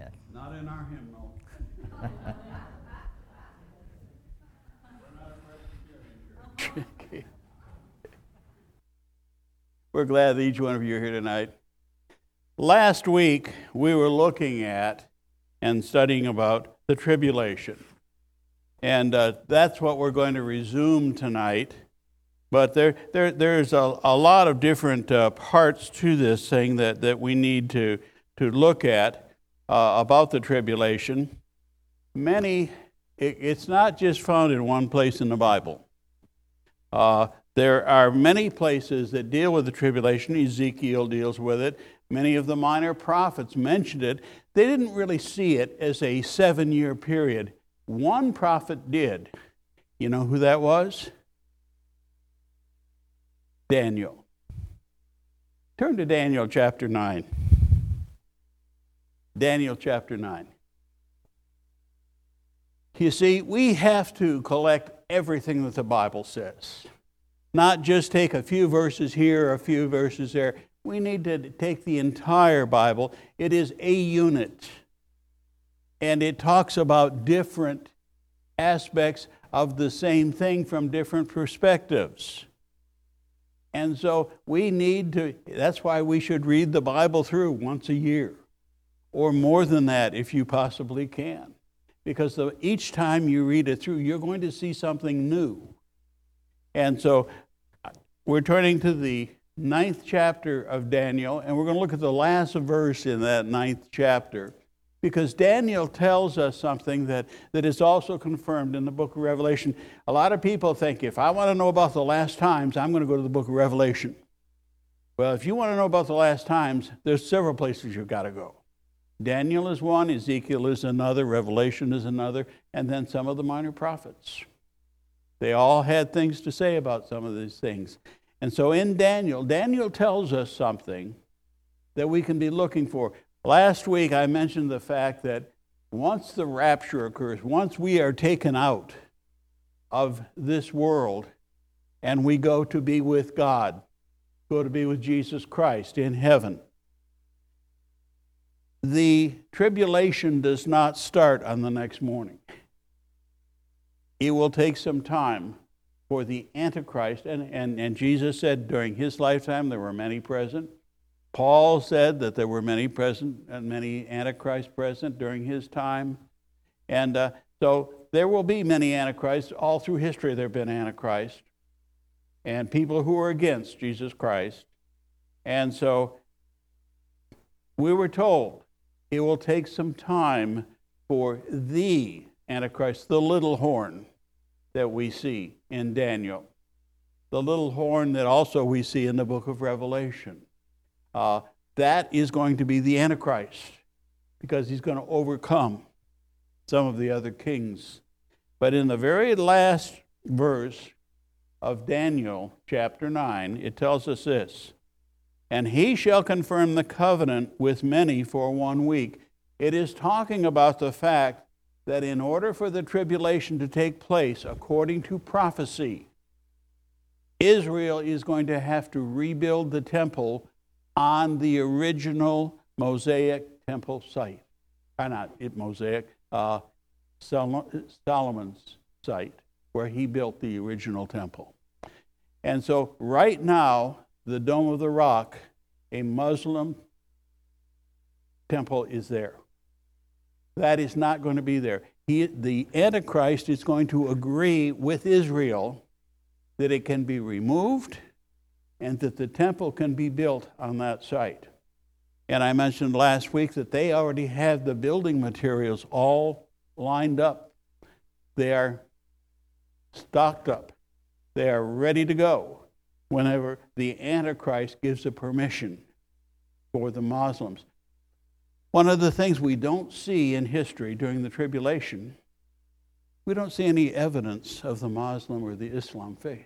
Not in our hymnal. We're glad that each one of you are here tonight. Last week, we were looking at and studying about the tribulation. And that's what we're going to resume tonight. But there's a lot of different parts to this thing that we need to look at about the tribulation. It's not just found in one place in the Bible. There are many places that deal with the tribulation. Ezekiel deals with it. Many of the minor prophets mentioned it. They didn't really see it as a 7-year period. One prophet did. You know who that was? Daniel. Turn to Daniel chapter 9. Daniel chapter 9. You see, we have to collect everything that the Bible says. Not just take a few verses here or a few verses there. We need to take the entire Bible. It is a unit. And it talks about different aspects of the same thing from different perspectives. And so that's why we should read the Bible through once a year. Or more than that if you possibly can. Because each time you read it through, you're going to see something new. And so we're turning to the 9th chapter of Daniel, and we're going to look at the last verse in that 9th chapter, because Daniel tells us something that is also confirmed in the book of Revelation. A lot of people think, if I want to know about the last times, I'm going to go to the book of Revelation. Well, if you want to know about the last times, there's several places you've got to go. Daniel is one, Ezekiel is another, Revelation is another, and then some of the minor prophets. They all had things to say about some of these things. And so in Daniel tells us something that we can be looking for. Last week I mentioned the fact that once the rapture occurs, once we are taken out of this world and we go to be with God, go to be with Jesus Christ in heaven, the tribulation does not start on the next morning. It will take some time for the Antichrist, and Jesus said during his lifetime there were many present. Paul said that there were many present and many Antichrists present during his time. And so there will be many Antichrists. All through history there have been Antichrists and people who are against Jesus Christ. And so we were told it will take some time for the Antichrist, the little horn that we see in Daniel, the little horn that also we see in the book of Revelation. That is going to be the Antichrist because he's going to overcome some of the other kings. But in the very last verse of Daniel chapter 9, it tells us this: and he shall confirm the covenant with many for 1 week. It is talking about the fact that in order for the tribulation to take place, according to prophecy, Israel is going to have to rebuild the temple on the original Mosaic temple site. Solomon's site, where he built the original temple. And so right now, the Dome of the Rock, a Muslim temple, is there. That is not going to be there. The Antichrist is going to agree with Israel that it can be removed and that the temple can be built on that site. And I mentioned last week that they already have the building materials all lined up. They are stocked up. They are ready to go whenever the Antichrist gives a permission for the Muslims. One of the things we don't see in history during the tribulation, we don't see any evidence of the Muslim or the Islam faith.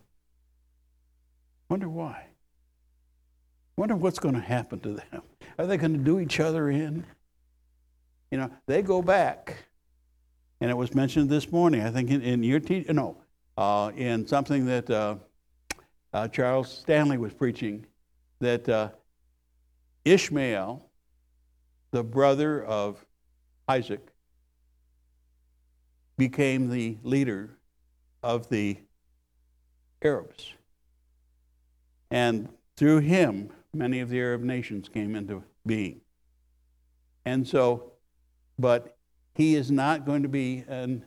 Wonder why? Wonder what's going to happen to them. Are they going to do each other in? You know, they go back. And it was mentioned this morning, I think in your in something that Charles Stanley was preaching, that Ishmael, the brother of Isaac, became the leader of the Arabs. And through him, many of the Arab nations came into being. And so, but he is not going to be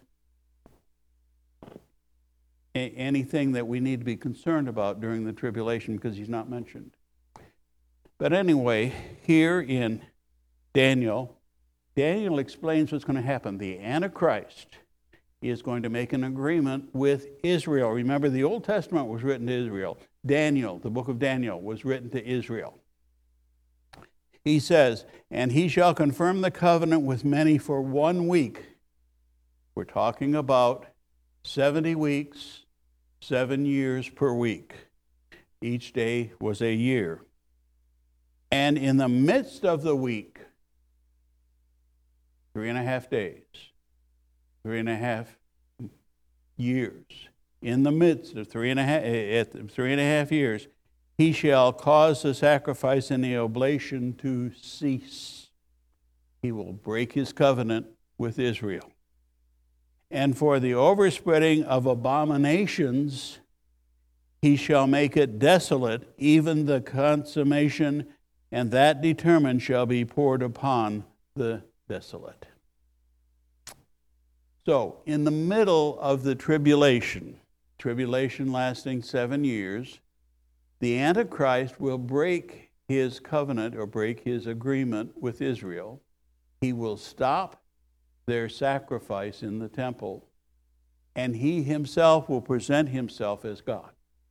anything that we need to be concerned about during the tribulation, because he's not mentioned. But anyway, here in Daniel explains what's going to happen. The Antichrist is going to make an agreement with Israel. Remember, the Old Testament was written to Israel. Daniel, the book of Daniel, was written to Israel. He says, and he shall confirm the covenant with many for 1 week. We're talking about 70 weeks, 7 years per week. Each day was a year. And in the midst of the week, 3.5 days, 3.5 years, in the midst of 3.5 years, he shall cause the sacrifice and the oblation to cease. He will break his covenant with Israel. And for the overspreading of abominations, he shall make it desolate, even the consummation, and that determined shall be poured upon the desolate. So, in the middle of the tribulation lasting 7 years, the Antichrist will break his covenant or break his agreement with Israel. He will stop their sacrifice in the temple, and he himself will present himself as God.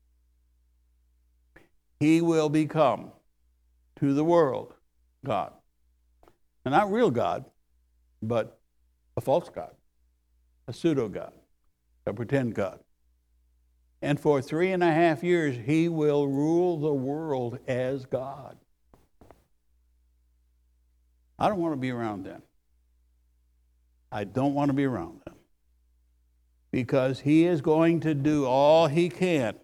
He will become, to the world, God. And not real God, but a false God, a pseudo-God, a pretend God. And for 3.5 years, he will rule the world as God. I don't want to be around then. I don't want to be around them. Because he is going to do all he can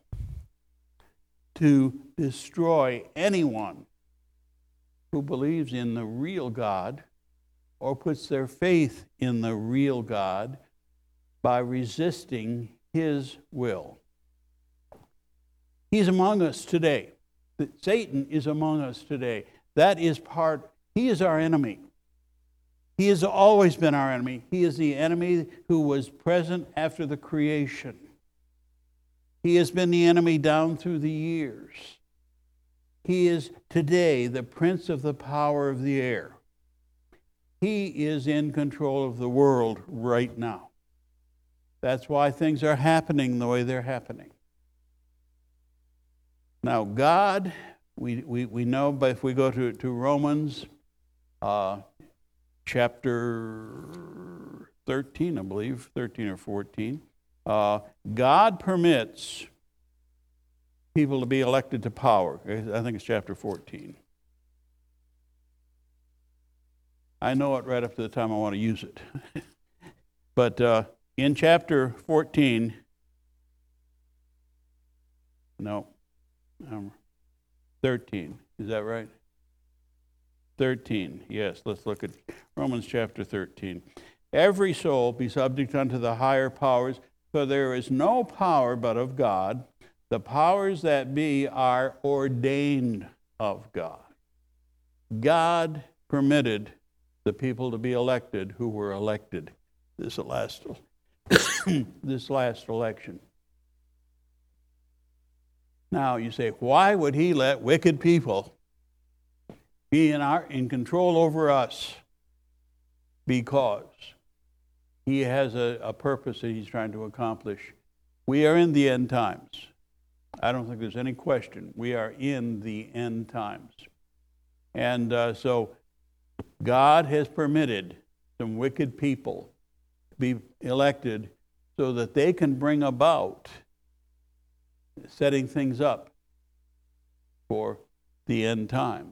to destroy anyone who believes in the real God or puts their faith in the real God by resisting his will. He's among us today. Satan is among us today. He is our enemy. He has always been our enemy. He is the enemy who was present after the creation. He has been the enemy down through the years. He is today the prince of the power of the air. He is in control of the world right now. That's why things are happening the way they're happening. Now, God, we know, but if we go to Romans chapter 13, I believe, 13 or 14, God permits people to be elected to power. I think it's chapter 14. I know it right up to the time I want to use it. But in chapter 14, 13, is that right? 13, yes, let's look at Romans chapter 13. Every soul be subject unto the higher powers, for there is no power but of God. The powers that be are ordained of God. God permitted the people to be elected who were elected this last election. Now you say, why would he let wicked people be in control over us? Because he has a purpose that he's trying to accomplish. We are in the end times. I don't think there's any question. We are in the end times. And so God has permitted some wicked people to be elected so that they can bring about setting things up for the end times.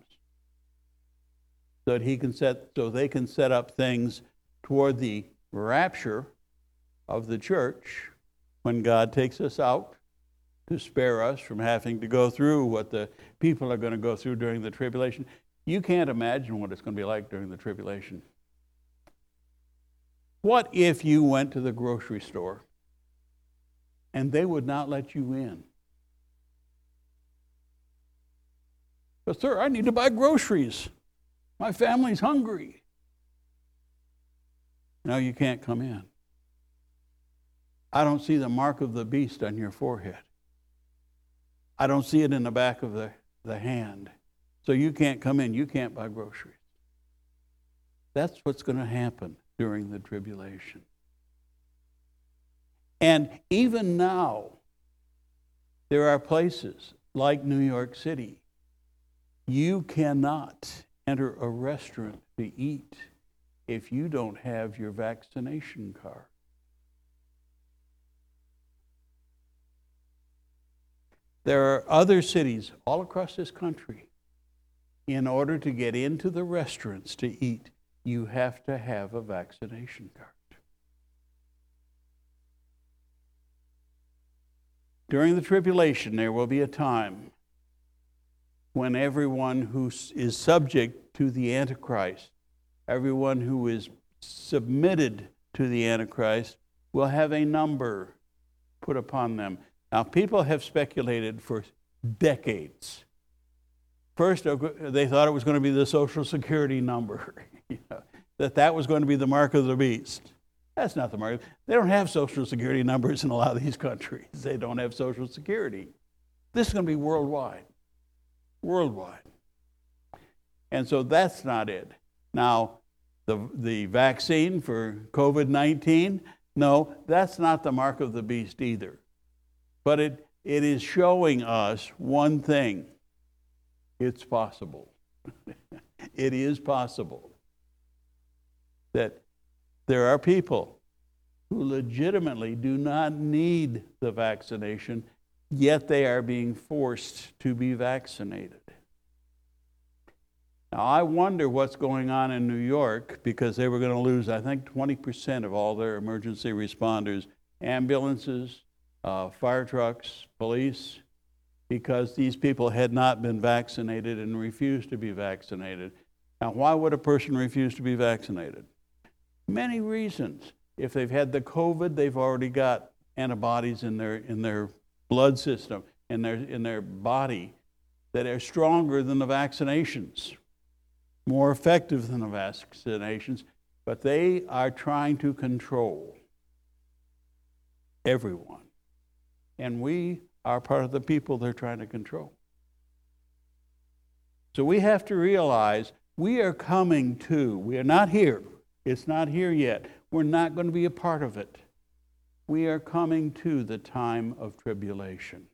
So that they can set up things toward the rapture of the church when God takes us out to spare us from having to go through what the people are going to go through during the tribulation. You can't imagine what it's going to be like during the tribulation. What if you went to the grocery store and they would not let you in? But sir, I need to buy groceries. My family's hungry. No, you can't come in. I don't see the mark of the beast on your forehead. I don't see it in the back of the hand. So you can't come in. You can't buy groceries. That's what's going to happen during the tribulation. And even now, there are places like New York City. You cannot enter a restaurant to eat if you don't have your vaccination card. There are other cities all across this country. In order to get into the restaurants to eat, you have to have a vaccination card. During the tribulation, there will be a time when everyone who is subject to the Antichrist, everyone who is submitted to the Antichrist, will have a number put upon them. Now, people have speculated for decades. First, they thought it was going to be the Social Security number, that was going to be the mark of the beast. That's not the mark. They don't have Social Security numbers in a lot of these countries. They don't have Social Security. This is going to be worldwide. Worldwide. And so that's not it. Now, the vaccine for COVID-19, no, that's not the mark of the beast either. But it is showing us one thing. It's possible. It is possible that there are people who legitimately do not need the vaccination, yet they are being forced to be vaccinated. Now, I wonder what's going on in New York, because they were going to lose, I think, 20% of all their emergency responders, ambulances, fire trucks, police, because these people had not been vaccinated and refused to be vaccinated. Now, why would a person refuse to be vaccinated? Many reasons. If they've had the COVID, they've already got antibodies in their blood system, in their body, that are stronger than the vaccinations, more effective than the vaccinations, but they are trying to control everyone. And we are part of the people they're trying to control. So we have to realize we are coming to, we are not here. It's not here yet. We're not going to be a part of it. We are coming to the time of tribulation.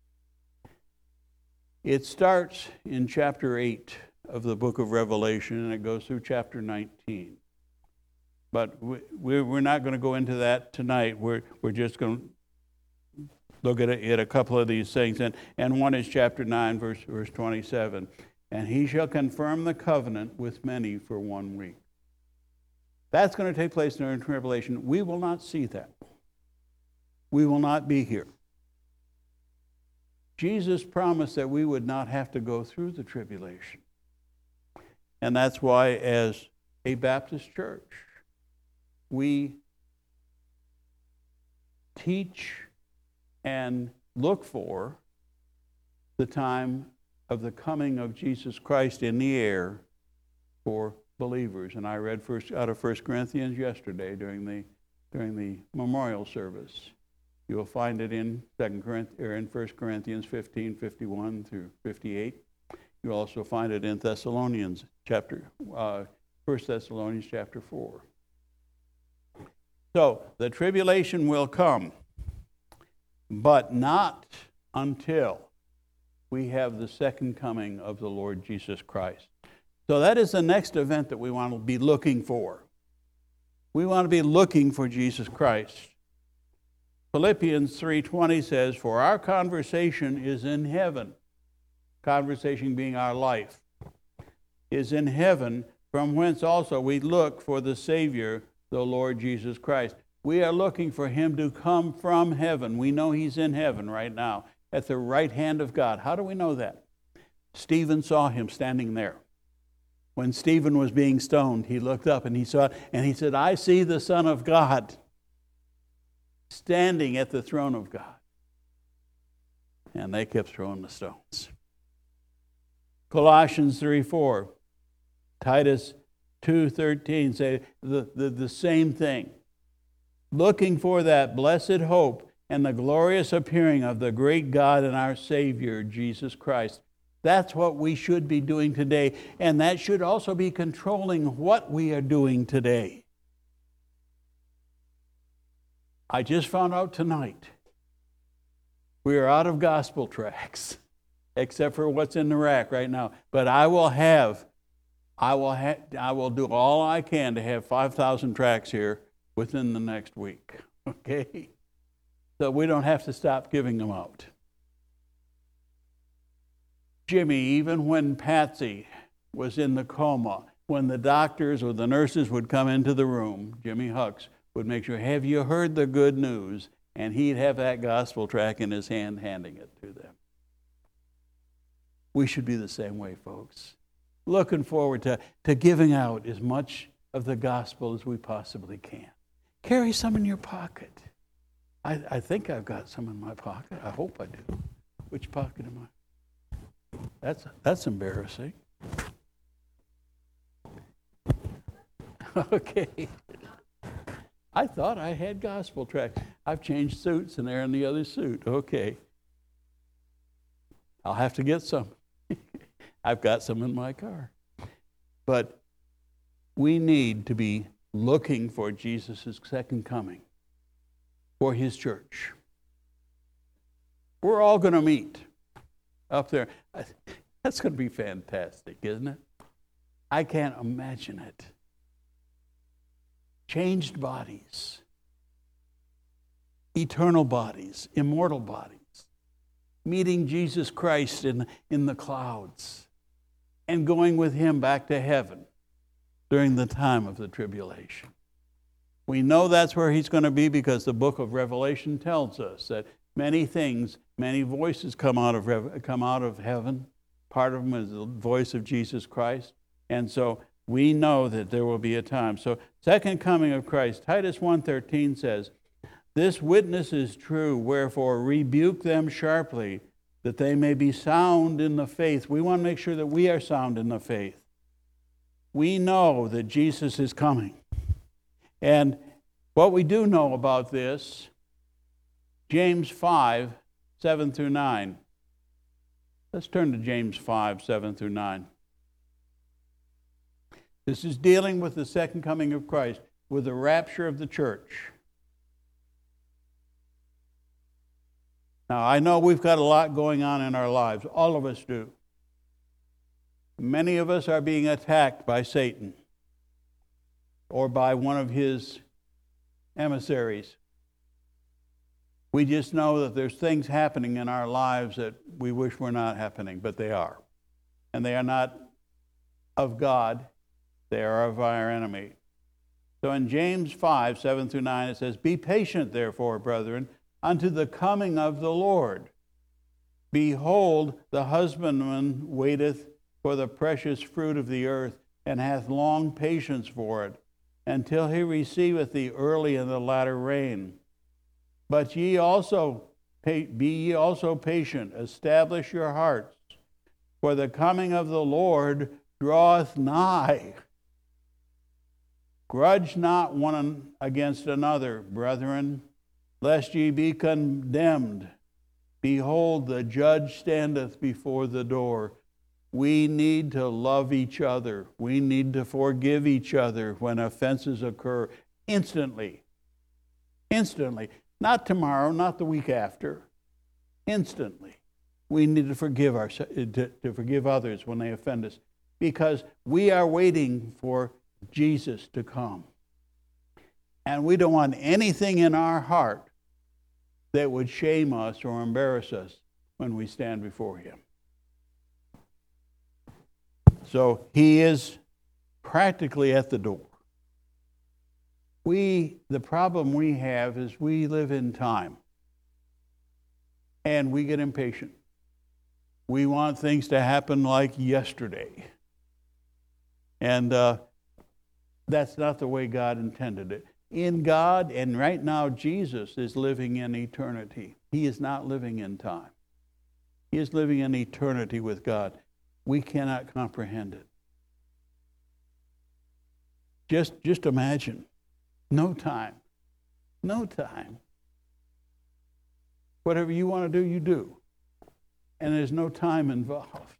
It starts in chapter 8 of the book of Revelation, and it goes through chapter 19. But we're not going to go into that tonight. We're just going to look at a couple of these things. And one is chapter 9, verse 27. And he shall confirm the covenant with many for 1 week. That's going to take place during tribulation. We will not see that. We will not be here. Jesus promised that we would not have to go through the tribulation. And that's why, as a Baptist church, we teach and look for the time of the coming of Jesus Christ in the air for believers. And I read out of 1 Corinthians yesterday during the memorial service. You will find it in 1 Corinthians 15, 51 through 58. You'll also find it in 1 Thessalonians chapter 4. So the tribulation will come, but not until we have the second coming of the Lord Jesus Christ. So that is the next event that we want to be looking for. We want to be looking for Jesus Christ. Philippians 3:20 says, "For our conversation is in heaven," conversation being our life, "is in heaven, from whence also we look for the Savior, the Lord Jesus Christ." We are looking for him to come from heaven. We know he's in heaven right now, at the right hand of God. How do we know that? Stephen saw him standing there. when Stephen was being stoned, he looked up and he saw, and he said, I see the Son of God standing at the throne of God. And they kept throwing the stones. Colossians 3:4, Titus 2:13 say the same thing. Looking for that blessed hope and the glorious appearing of the great God and our Savior, Jesus Christ. That's what we should be doing today, and that should also be controlling what we are doing today. I just found out tonight we are out of gospel tracts, except for what's in the rack right now. But I will do all I can to have 5,000 tracts here within the next week. Okay? So we don't have to stop giving them out. Jimmy, even when Patsy was in the coma, when the doctors or the nurses would come into the room, Jimmy Hucks would make sure, have you heard the good news? And he'd have that gospel tract in his hand, handing it to them. We should be the same way, folks. Looking forward to giving out as much of the gospel as we possibly can. Carry some in your pocket. I think I've got some in my pocket. I hope I do. Which pocket am I? That's embarrassing. Okay. I thought I had gospel tracts. I've changed suits and they're in the other suit. Okay. I'll have to get some. I've got some in my car. But we need to be looking for Jesus' second coming, for his church. We're all going to meet up there. That's going to be fantastic, isn't it? I can't imagine it. Changed bodies, eternal bodies, immortal bodies, meeting Jesus Christ in the clouds and going with him back to heaven during the time of the tribulation. We know that's where he's going to be because the book of Revelation tells us that many things, many voices come out of heaven. Part of them is the voice of Jesus Christ. And so we know that there will be a time. So second coming of Christ, Titus 1:13 says, this witness is true, wherefore rebuke them sharply, that they may be sound in the faith. We want to make sure that we are sound in the faith. We know that Jesus is coming. And what we do know about this, James 5:7-9. Let's turn to James 5:7-9. This is dealing with the second coming of Christ, with the rapture of the church. Now, I know we've got a lot going on in our lives. All of us do. Many of us are being attacked by Satan or by one of his emissaries. We just know that there's things happening in our lives that we wish were not happening, but they are. And they are not of God. They are of our enemy. So in James 5:7-9, it says, be patient, therefore, brethren, unto the coming of the Lord. Behold, the husbandman waiteth for the precious fruit of the earth, and hath long patience for it, until he receiveth the early and the latter rain. But be ye also patient, establish your hearts, for the coming of the Lord draweth nigh. Grudge not one against another, brethren, lest ye be condemned. Behold, the judge standeth before the door. We need to love each other. We need to forgive each other when offenses occur instantly. Instantly. Not tomorrow, not the week after. Instantly. We need to forgive others when they offend us, because we are waiting for Jesus to come. And we don't want anything in our heart that would shame us or embarrass us when we stand before him. So he is practically at the door. The problem we have is we live in time. And we get impatient. We want things to happen like yesterday. And that's not the way God intended it. In God, and right now Jesus is living in eternity. He is not living in time. He is living in eternity with God. We cannot comprehend it. Just imagine. No time. No time. Whatever you want to do, you do. And there's no time involved.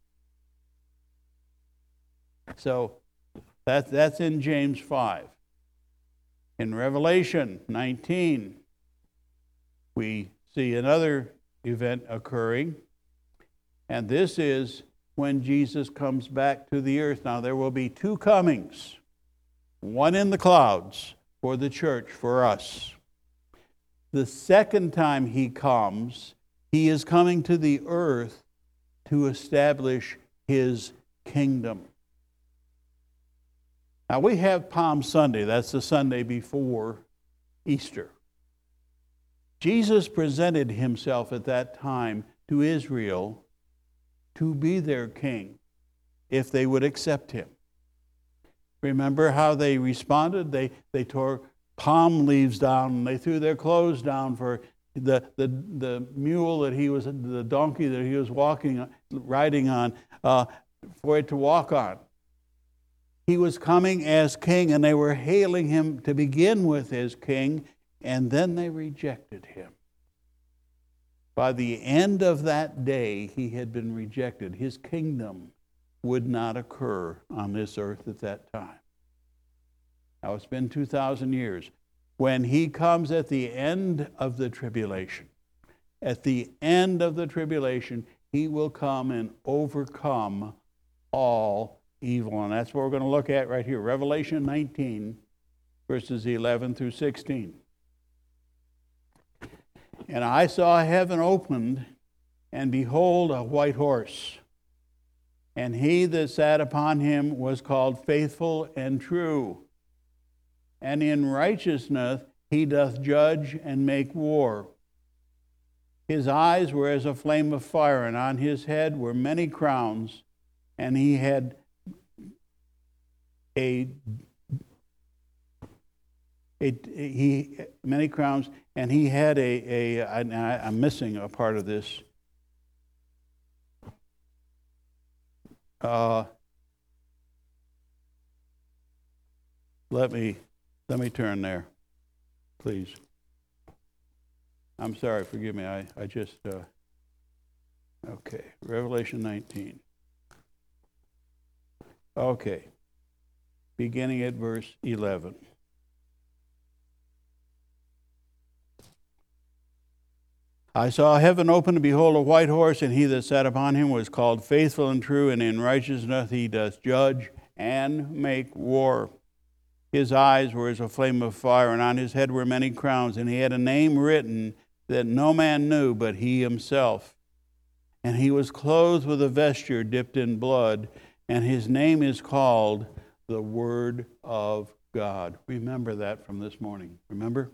So that's in James 5. In Revelation 19, we see another event occurring. And this is when Jesus comes back to the earth. Now, there will be two comings. One in the clouds for the church, for us. The second time he comes, he is coming to the earth to establish his kingdom. Now, we have Palm Sunday. That's the Sunday before Easter. Jesus presented himself at that time to Israel to be their king, if they would accept him. Remember how they responded? They tore palm leaves down, and they threw their clothes down for the mule that he was, the donkey that he was riding on, for it to walk on. He was coming as king, and they were hailing him to begin with as king, and then they rejected him. By the end of that day, he had been rejected. His kingdom would not occur on this earth at that time. Now, it's been 2,000 years. When he comes at the end of the tribulation, he will come and overcome all evil. And that's what we're going to look at right here. Revelation 19, verses 11 through 16. And I saw heaven opened, and behold, a white horse. And he that sat upon him was called Faithful and True. And in righteousness he doth judge and make war. His eyes were as a flame of fire, and on his head were many crowns, and he had many crowns, and he had I'm missing a part of this. Let me turn there, please. I'm sorry, forgive me. I just okay. Revelation 19. Okay. Beginning at verse 11. I saw heaven open, and behold, a white horse, and he that sat upon him was called Faithful and True, and in righteousness he doth judge and make war. His eyes were as a flame of fire, and on his head were many crowns, and he had a name written that no man knew but he himself. And he was clothed with a vesture dipped in blood, and his name is called the Word of God. Remember that from this morning. Remember?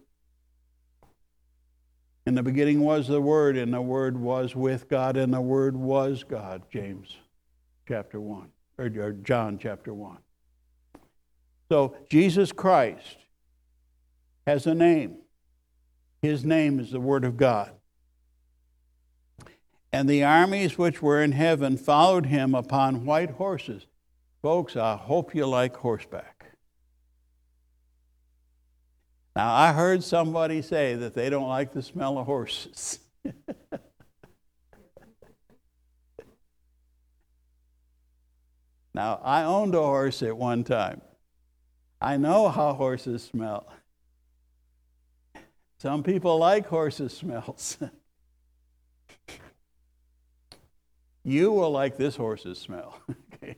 In the beginning was the Word, and the Word was with God, and the Word was God. James chapter 1, or John chapter 1. So Jesus Christ has a name. His name is the Word of God. And the armies which were in heaven followed him upon white horses. Folks, I hope you like horseback. Now, I heard somebody say that they don't like the smell of horses. Now, I owned a horse at one time. I know how horses smell. Some people like horses' smells. You will like this horse's smell. Okay.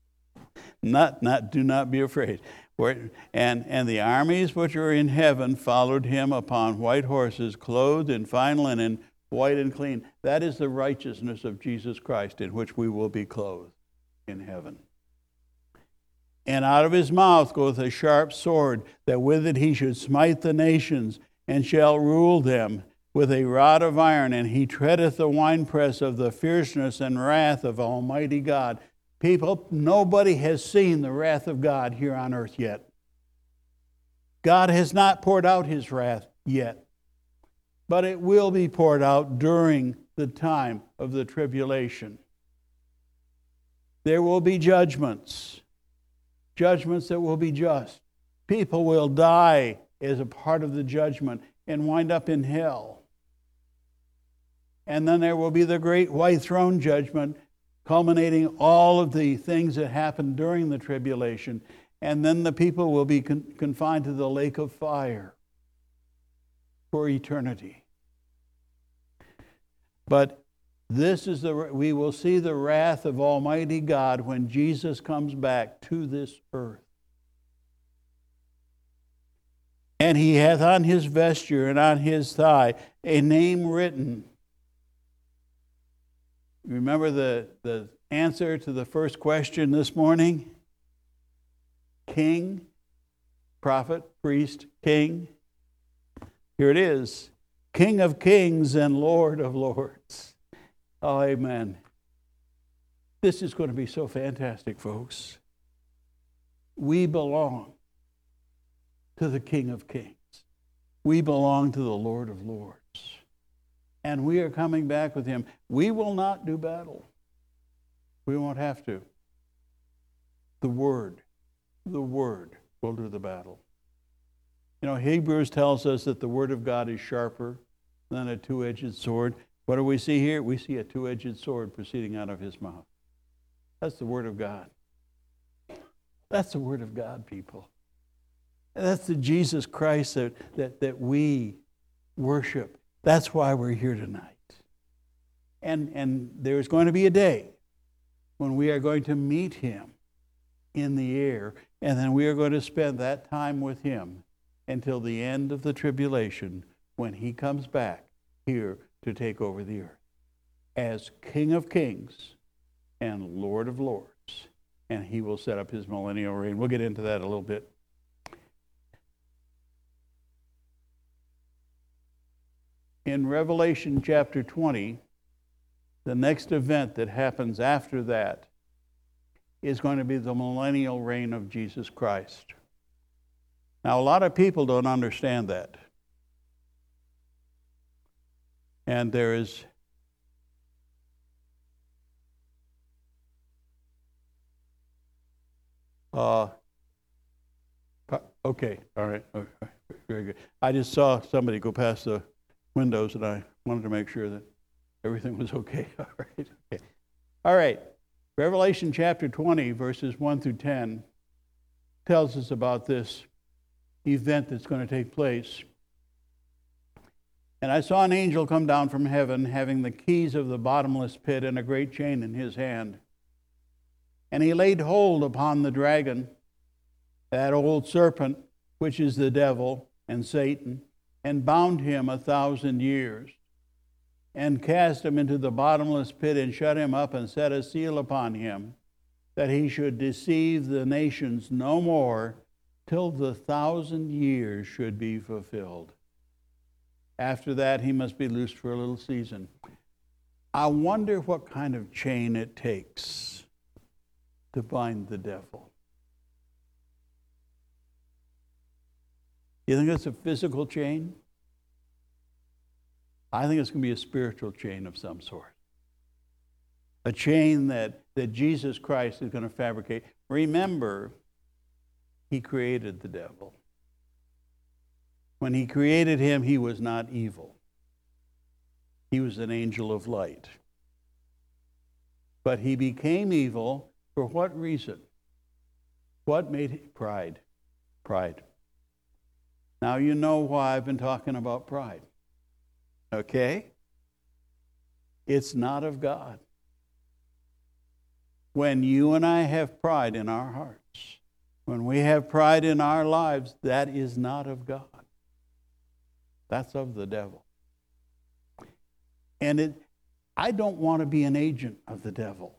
Do not be afraid. And the armies which are in heaven followed him upon white horses, clothed in fine linen, white and clean. That is the righteousness of Jesus Christ, in which we will be clothed in heaven. And out of his mouth goeth a sharp sword, that with it he should smite the nations, and shall rule them with a rod of iron, and he treadeth the winepress of the fierceness and wrath of Almighty God. People, nobody has seen the wrath of God here on earth yet. God has not poured out his wrath yet. But it will be poured out during the time of the tribulation. There will be judgments that will be just. People will die as a part of the judgment and wind up in hell. And then there will be the great white throne judgment, culminating all of the things that happened during the tribulation. And then the people will be confined to the lake of fire for eternity. But this is we will see the wrath of Almighty God when Jesus comes back to this earth. And he hath on his vesture and on his thigh a name written. Remember the answer to the first question this morning? King, prophet, priest, king. Here it is. King of kings and Lord of lords. Oh, amen. This is going to be so fantastic, folks. We belong to the King of kings. We belong to the Lord of lords. And we are coming back with him. We will not do battle. We won't have to. The Word will do the battle. You know, Hebrews tells us that the Word of God is sharper than a two-edged sword. What do we see here? We see a two-edged sword proceeding out of his mouth. That's the Word of God. That's the Word of God, people. And that's the Jesus Christ that we worship. That's why we're here tonight. And there's going to be a day when we are going to meet him in the air, and then we are going to spend that time with him until the end of the tribulation, when he comes back here to take over the earth as King of kings and Lord of lords. And he will set up his millennial reign. We'll get into that a little bit. In Revelation chapter 20, the next event that happens after that is going to be the millennial reign of Jesus Christ. Now, a lot of people don't understand that. And there is okay, all right, very good. I just saw somebody go past the windows, and I wanted to make sure that everything was okay. All right, okay. All right. Revelation chapter 20, verses 1 through 10, tells us about this event that's going to take place. And I saw an angel come down from heaven, having the keys of the bottomless pit and a great chain in his hand. And he laid hold upon the dragon, that old serpent, which is the devil and Satan, and bound him 1,000 years, and cast him into the bottomless pit, and shut him up, and set a seal upon him, that he should deceive the nations no more, till the 1,000 years should be fulfilled. After that, he must be loosed for a little season. I wonder what kind of chain it takes to bind the devil. You think it's a physical chain? I think it's going to be a spiritual chain of some sort. A chain that Jesus Christ is going to fabricate. Remember, he created the devil. When he created him, he was not evil. He was an angel of light. But he became evil for what reason? What made it? Pride. Pride. Now you know why I've been talking about pride. Okay? It's not of God. When you and I have pride in our hearts, when we have pride in our lives, that is not of God. That's of the devil. And I don't want to be an agent of the devil.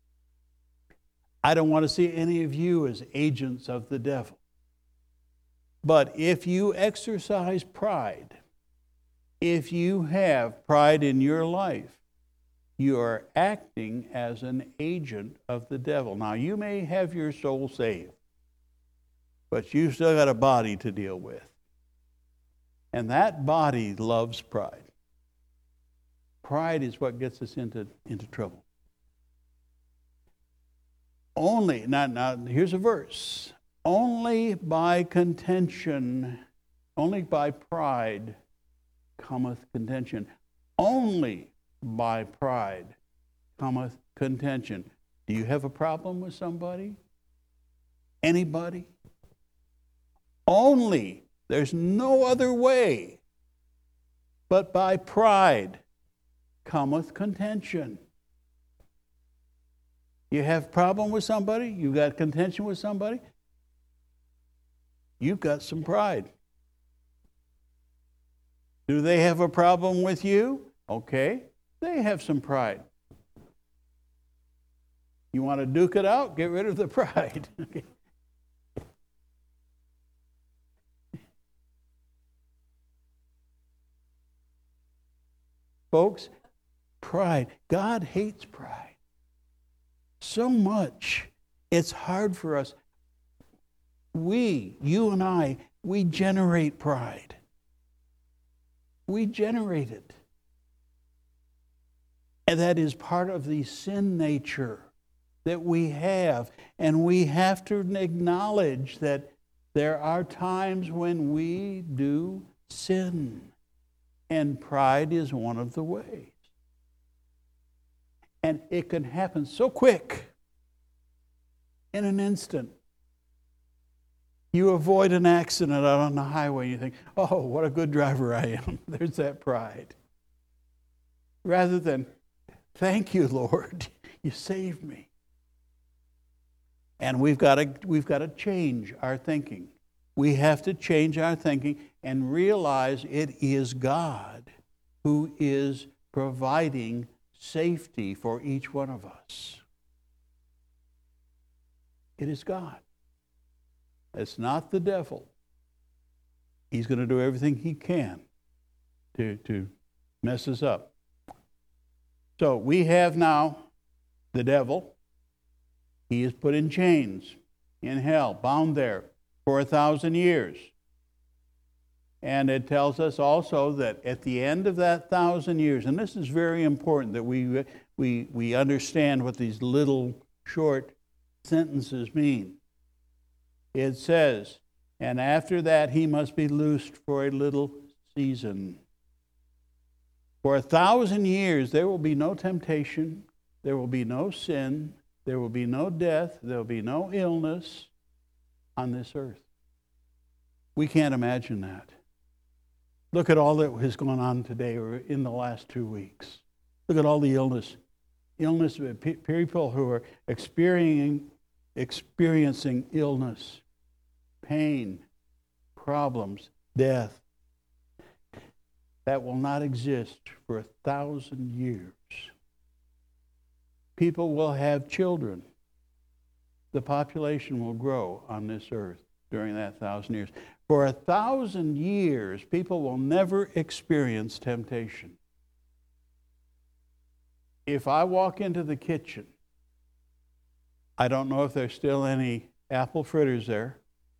I don't want to see any of you as agents of the devil. But if you exercise pride, if you have pride in your life, you are acting as an agent of the devil. Now, you may have your soul saved, but you've still got a body to deal with. And that body loves pride. Pride is what gets us into trouble. Only, now here's a verse. Only by contention, only by pride cometh contention. Only by pride cometh contention. Do you have a problem with somebody? Anybody? Only. There's no other way but by pride cometh contention. You have a problem with somebody? You've got contention with somebody? You've got some pride. Do they have a problem with you? Okay, they have some pride. You want to duke it out? Get rid of the pride. Folks, pride. God hates pride so much. It's hard for us. You and I, we generate pride. We generate it. And that is part of the sin nature that we have. And we have to acknowledge that there are times when we do sin. And pride is one of the ways. And it can happen so quick, in an instant. You avoid an accident out on the highway and you think, oh, what a good driver I am. There's that pride. Rather than, thank you, Lord, you saved me. And we've got to change our thinking. We have to change our thinking and realize it is God who is providing safety for each one of us. It is God. It's not the devil. He's going to do everything he can to mess us up. So we have now the devil. He is put in chains in hell, bound there for 1,000 years. And it tells us also that at the end of that 1,000 years, and this is very important that we understand what these little short sentences mean. It says, and after that he must be loosed for a little season. For 1,000 years there will be no temptation, there will be no sin, there will be no death, there will be no illness on this earth. We can't imagine that. Look at all that has gone on today or in the last 2 weeks. Look at all the illness of people who are experiencing illness, pain, problems, death. That will not exist for 1,000 years. People will have children. The population will grow on this earth during that 1,000 years. For 1,000 years, people will never experience temptation. If I walk into the kitchen, I don't know if there's still any apple fritters there.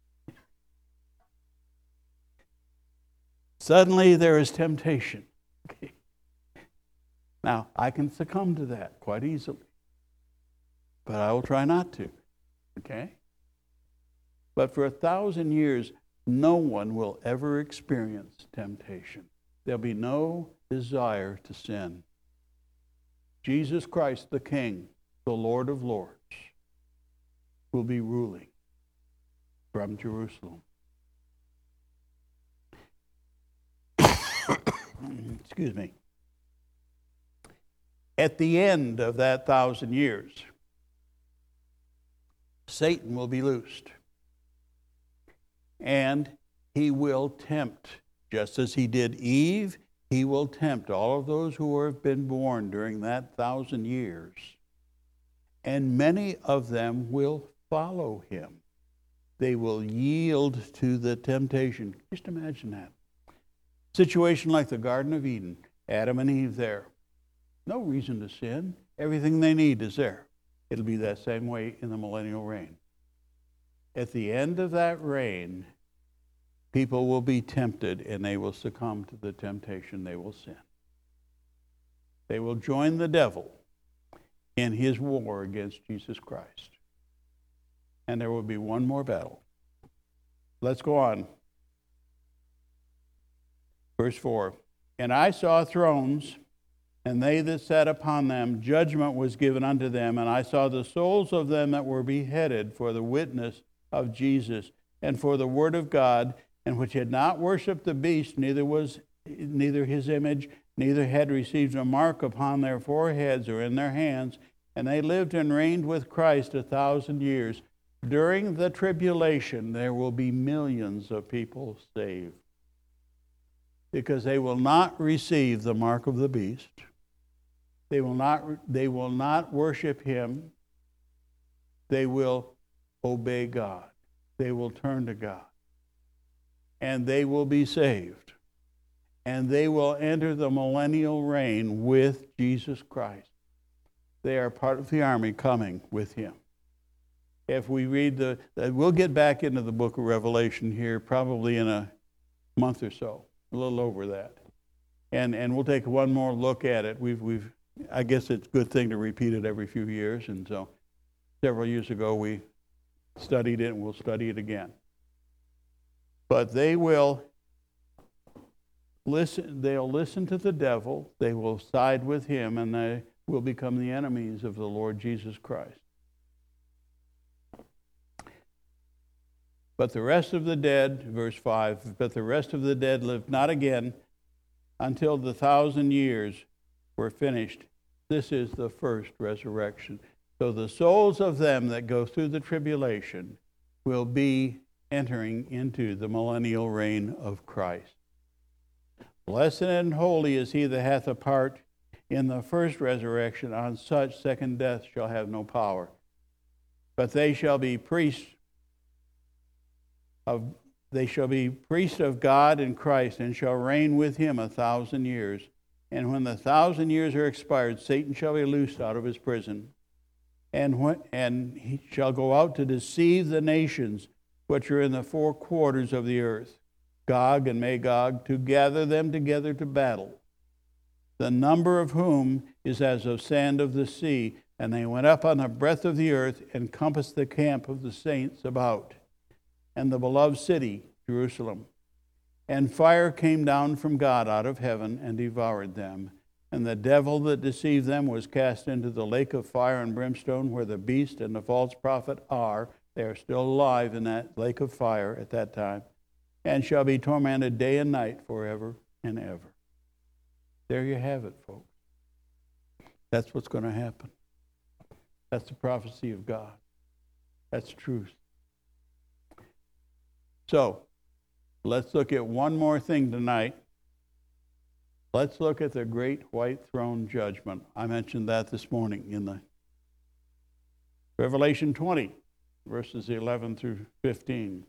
Suddenly there is temptation. Okay. Now, I can succumb to that quite easily. But I will try not to. Okay? But for 1,000 years, no one will ever experience temptation. There'll be no desire to sin. Jesus Christ, the King, the Lord of Lords, will be ruling from Jerusalem. Excuse me. At the end of that 1,000 years, Satan will be loosed. And he will tempt, just as he did Eve, he will tempt all of those who have been born during that 1,000 years. And many of them will follow him. They will yield to the temptation. Just imagine that. Situation like the Garden of Eden, Adam and Eve there. No reason to sin. Everything they need is there. It'll be that same way in the millennial reign. At the end of that reign, people will be tempted and they will succumb to the temptation. They will sin. They will join the devil in his war against Jesus Christ. And there will be one more battle. Let's go on. Verse 4. And I saw thrones, and they that sat upon them, judgment was given unto them. And I saw the souls of them that were beheaded for the witness of Jesus, and for the word of God, and which had not worshipped the beast, neither his image, neither had received a mark upon their foreheads or in their hands. And they lived and reigned with Christ 1,000 years. During the tribulation, there will be millions of people saved, because they will not receive the mark of the beast. They will not worship him. They will obey God. They will turn to God. And they will be saved. And they will enter the millennial reign with Jesus Christ. They are part of the army coming with him. If we read we'll get back into the book of Revelation here probably in a month or so, a little over that. And we'll take one more look at it. I guess it's a good thing to repeat it every few years. And so several years ago we studied it, and we'll study it again. But they will listen. They'll listen to the devil. They will side with him, and they will become the enemies of the Lord Jesus Christ. But the rest of the dead, verse 5, but the rest of the dead lived not again until the 1,000 years were finished. This is the first resurrection. So the souls of them that go through the tribulation will be entering into the millennial reign of Christ. Blessed and holy is he that hath a part in the first resurrection. On such second death shall have no power. But they shall be priests of God and Christ, and shall reign with him 1,000 years. And when the 1,000 years are expired, Satan shall be loosed out of his prison, and he shall go out to deceive the nations which are in the four quarters of the earth, Gog and Magog, to gather them together to battle, the number of whom is as of sand of the sea. And they went up on the breadth of the earth, and compassed the camp of the saints about, and the beloved city, Jerusalem. And fire came down from God out of heaven, and devoured them. And the devil that deceived them was cast into the lake of fire and brimstone, where the beast and the false prophet are. They are still alive in that lake of fire at that time, and shall be tormented day and night forever and ever. There you have it, folks. That's what's going to happen. That's the prophecy of God. That's truth. So, let's look at one more thing tonight. Let's look at the great white throne judgment. I mentioned that this morning in the Revelation 20, verses 11 through 15.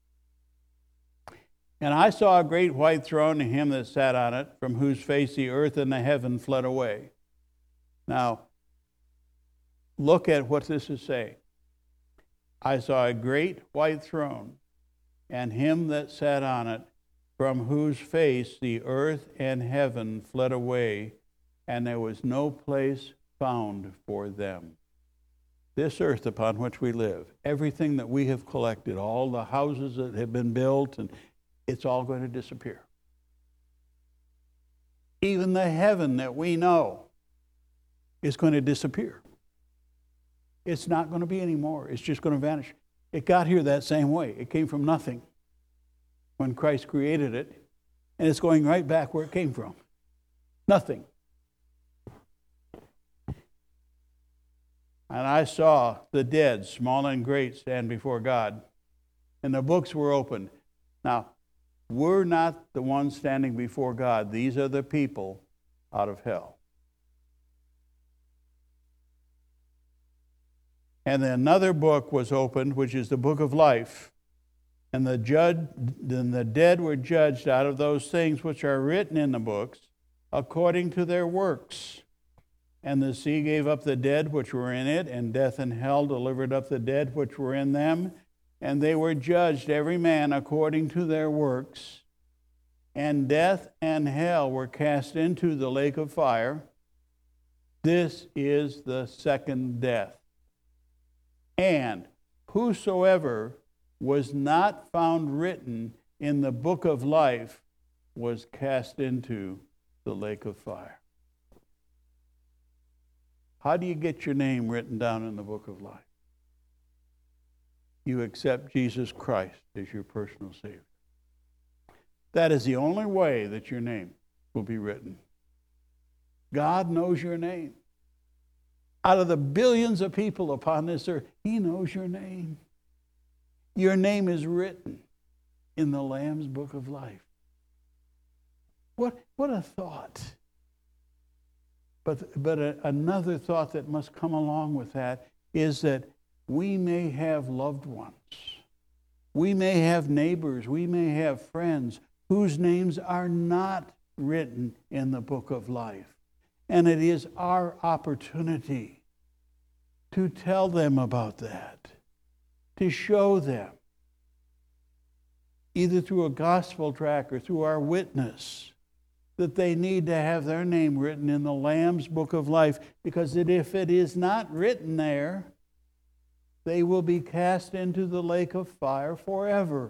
And I saw a great white throne and him that sat on it, from whose face the earth and the heaven fled away. Now, look at what this is saying. I saw a great white throne, and him that sat on it, from whose face the earth and heaven fled away, and there was no place found for them. This earth upon which we live, everything that we have collected, all the houses that have been built, and it's all going to disappear. Even the heaven that we know is going to disappear. It's not going to be anymore. It's just going to vanish. It got here that same way. It came from nothing when Christ created it, and it's going right back where it came from. Nothing. And I saw the dead, small and great, stand before God, and the books were opened. Now, we're not the ones standing before God. These are the people out of hell. And then another book was opened, which is the book of life. And the dead were judged out of those things which are written in the books, according to their works. And the sea gave up the dead which were in it, and death and hell delivered up the dead which were in them. And they were judged, every man according to their works. And death and hell were cast into the lake of fire. This is the second death. And whosoever was not found written in the book of life was cast into the lake of fire. How do you get your name written down in the book of life? You accept Jesus Christ as your personal Savior. That is the only way that your name will be written. God knows your name. Out of the billions of people upon this earth, He knows your name. Your name is written in the Lamb's book of life. What a thought. But another thought that must come along with that is that we may have loved ones. We may have neighbors. We may have friends whose names are not written in the book of life. And it is our opportunity to tell them about that, to show them, either through a gospel tract or through our witness, that they need to have their name written in the Lamb's book of life, because if it is not written there, they will be cast into the lake of fire forever.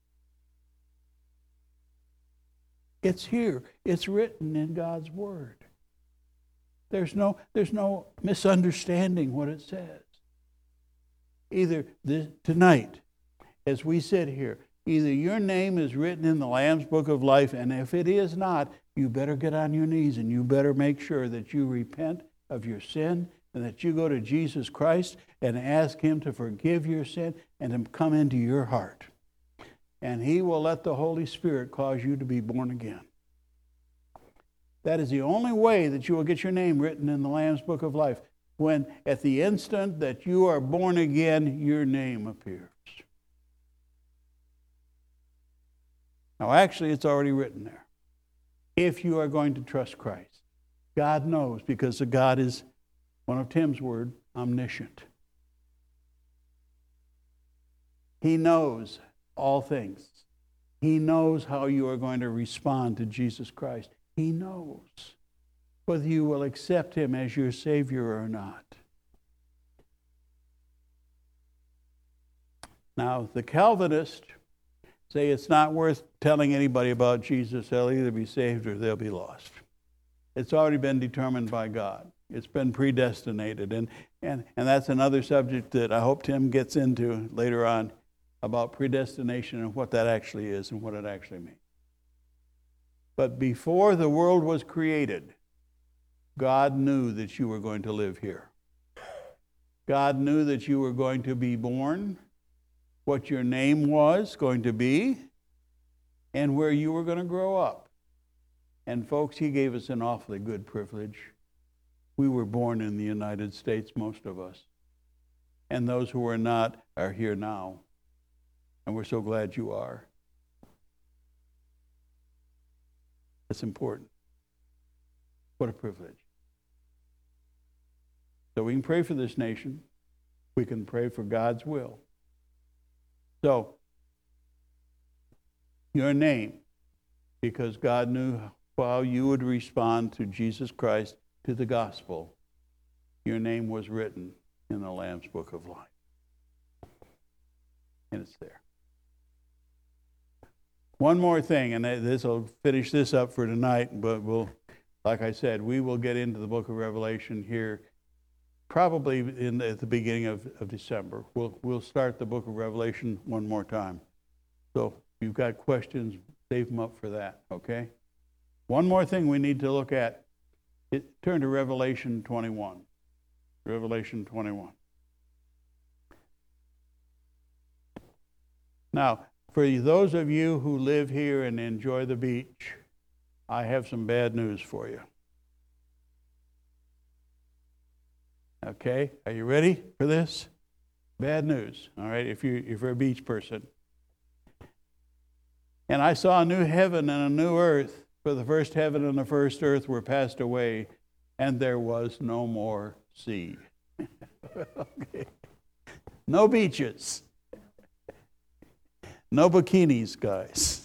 It's here. It's written in God's Word. There's no misunderstanding what it says. Either tonight, as we sit here, either your name is written in the Lamb's book of life, and if it is not, you better get on your knees and you better make sure that you repent of your sin and that you go to Jesus Christ and ask Him to forgive your sin and to come into your heart. And He will let the Holy Spirit cause you to be born again. That is the only way that you will get your name written in the Lamb's book of life. When at the instant that you are born again, your name appears. Now actually, it's already written there. If you are going to trust Christ. God knows, because God is, one of Tim's word, omniscient. He knows all things. He knows how you are going to respond to Jesus Christ. He knows whether you will accept Him as your Savior or not. Now, the Calvinists say it's not worth telling anybody about Jesus. They'll either be saved or they'll be lost. It's already been determined by God. It's been predestinated. And that's another subject that I hope Tim gets into later on, about predestination and what that actually is and what it actually means. But before the world was created, God knew that you were going to live here. God knew that you were going to be born, what your name was going to be, and where you were going to grow up. And folks, He gave us an awfully good privilege. We were born in the United States, most of us. And those who are not are here now. And we're so glad you are. That's important. What a privilege. So we can pray for this nation. We can pray for God's will. So, your name, because God knew how you would respond to Jesus Christ, to the gospel, your name was written in the Lamb's book of life. And it's there. One more thing, and this will finish this up for tonight, but like I said, we will get into the book of Revelation here probably at the beginning of December. We'll start the book of Revelation one more time. So if you've got questions, save them up for that, okay? One more thing we need to look at. Turn to Revelation 21. Revelation 21. Now, for those of you who live here and enjoy the beach, I have some bad news for you. Okay, are you ready for this? Bad news, all right, if you're a beach person. And I saw a new heaven and a new earth, for the first heaven and the first earth were passed away, and there was no more sea. Okay. No beaches. No bikinis, guys.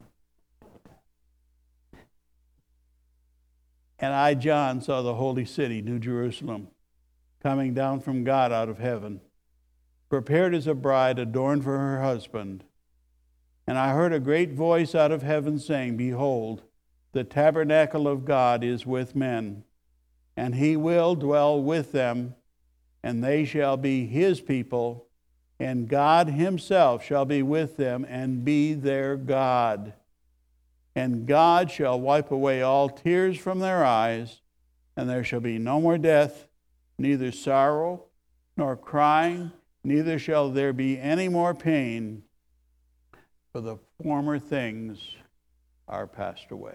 And I, John, saw the holy city, New Jerusalem, coming down from God out of heaven, prepared as a bride adorned for her husband. And I heard a great voice out of heaven saying, Behold, the tabernacle of God is with men, and he will dwell with them, and they shall be his people, and God himself shall be with them and be their God. And God shall wipe away all tears from their eyes, and there shall be no more death, neither sorrow nor crying, neither shall there be any more pain, for the former things are passed away.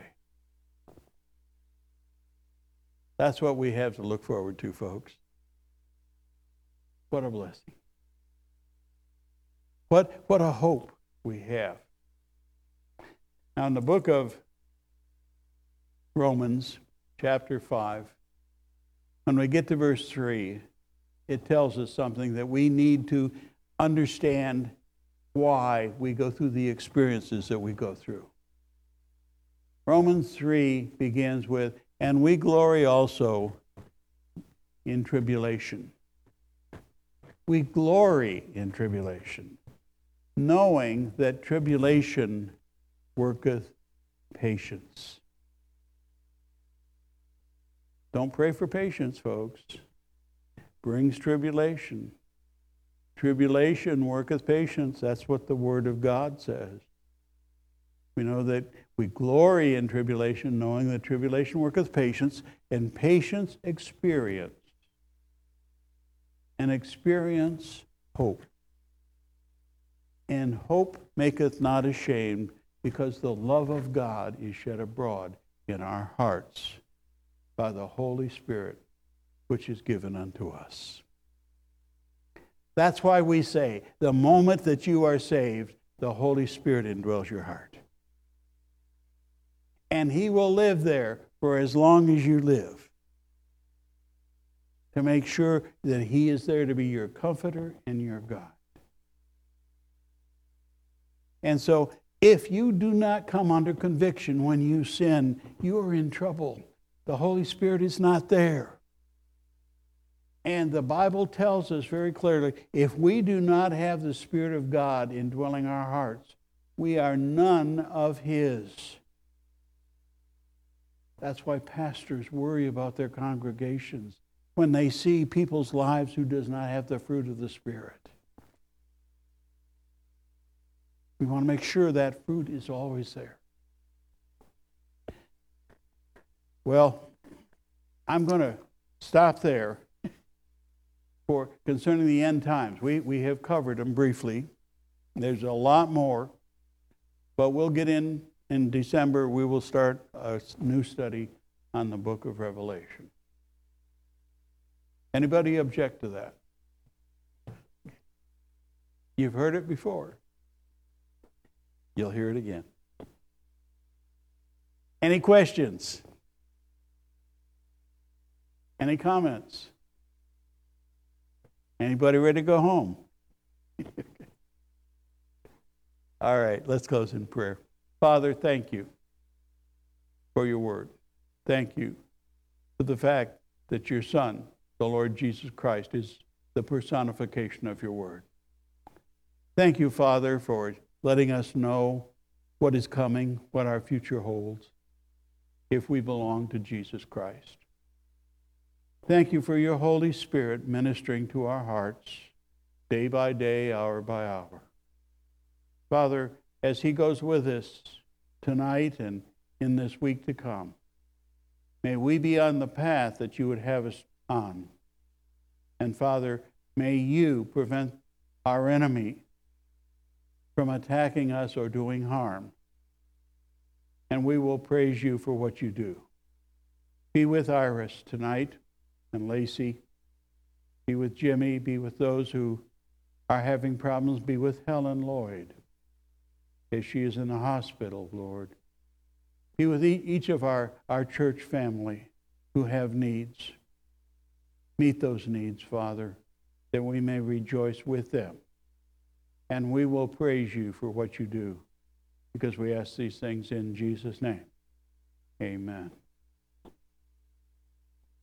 That's what we have to look forward to, folks. What a blessing. What a hope we have. Now, in the book of Romans, chapter 5, when we get to verse 3, it tells us something that we need to understand why we go through the experiences that we go through. Romans 3 begins with, and we glory also in tribulation. We glory in tribulation, knowing that tribulation worketh patience. Don't pray for patience, folks. Brings tribulation. Tribulation worketh patience. That's what the Word of God says. We know that we glory in tribulation, knowing that tribulation worketh patience, and patience experience. And experience hope. And hope maketh not ashamed, because the love of God is shed abroad in our hearts by the Holy Spirit, which is given unto us. That's why we say, the moment that you are saved, the Holy Spirit indwells your heart. And he will live there for as long as you live, to make sure that he is there to be your comforter and your God. And so, if you do not come under conviction when you sin, you are in trouble. The Holy Spirit is not there. And the Bible tells us very clearly, if we do not have the Spirit of God indwelling our hearts, we are none of his. That's why pastors worry about their congregations when they see people's lives who does not have the fruit of the Spirit. We want to make sure that fruit is always there. Well, I'm going to stop there for concerning the end times. We have covered them briefly. There's a lot more, but we'll get in December. We will start a new study on the book of Revelation. Anybody object to that? You've heard it before. You'll hear it again. Any questions? Any comments? Anybody ready to go home? All right, let's close in prayer. Father, thank you for your word. Thank you for the fact that your Son, the Lord Jesus Christ, is the personification of your word. Thank you, Father, for letting us know what is coming, what our future holds, if we belong to Jesus Christ. Thank you for your Holy Spirit ministering to our hearts day by day, hour by hour. Father, as he goes with us tonight and in this week to come, may we be on the path that you would have us on. And Father, may you prevent our enemy from attacking us or doing harm. And we will praise you for what you do. Be with Iris tonight and Lacey. Be with Jimmy. Be with those who are having problems. Be with Helen Lloyd as she is in the hospital, Lord. Be with each of our church family. who have needs. Meet those needs, Father, that we may rejoice with them. And we will praise you for what you do, because we ask these things in Jesus' name. Amen.